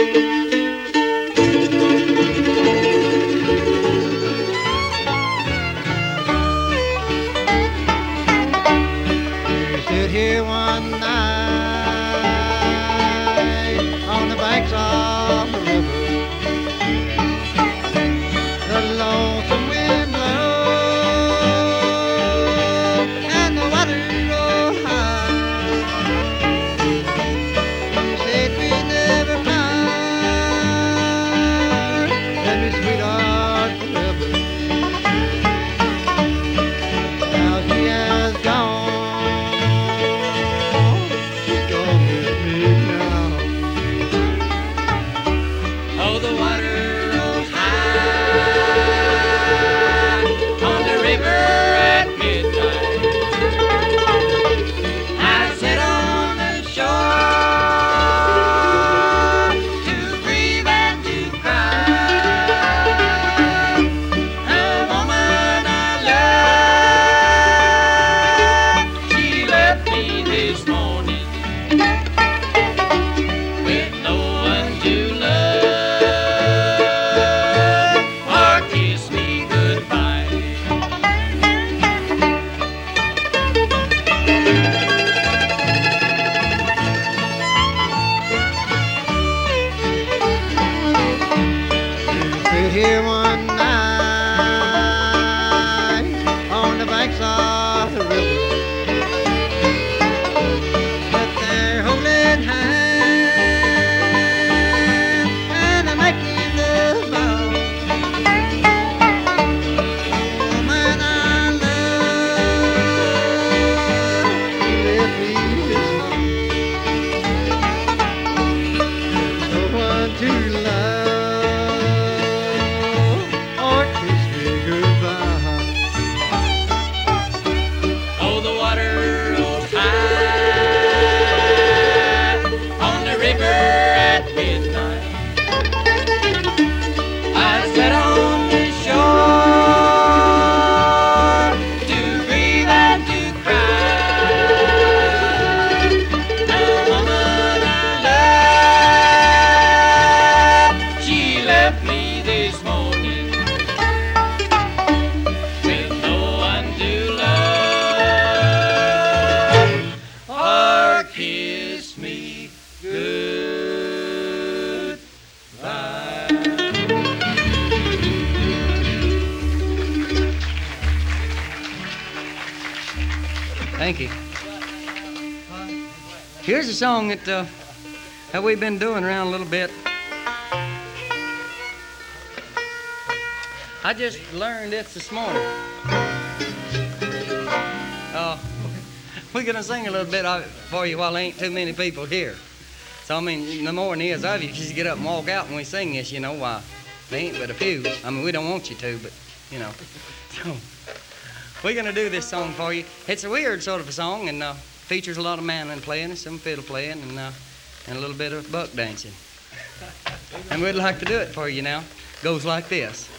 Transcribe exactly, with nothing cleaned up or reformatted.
Stood here one night on the banks of the river. The lonesome wind blows and the water rolled high. You said we never part, let me sweetheart forever. Now she has gone. Oh, the water rolls high on the river at midnight. I sit on the shore to grieve and to cry. A woman I love, she left me this morning with no one to love. Here one night on the banks of the river, but they're holding hands and they're making the vow. Woman I love, she left me this morning. There's no one to love. Oh, the water rolls high on the river at midnight. I sat on the shore to grieve and to cry. The woman I love, she left me this morning with no one to love or kiss me goodbye. Thank you. Here's a song that, uh, that we've been doing around a little bit. I just learned this this morning. Uh, we're going to sing a little bit of it for you while there ain't too many people here. So, I mean, the more than is of you, just get up and walk out when we sing this, you know, why, there ain't but a few. I mean, we don't want you to, but, you know. So, we're going to do this song for you. It's a weird sort of a song, and uh, features a lot of mandolin playing and some fiddle playing and, uh, and a little bit of buck dancing. And we'd like to do it for you now. Goes like this.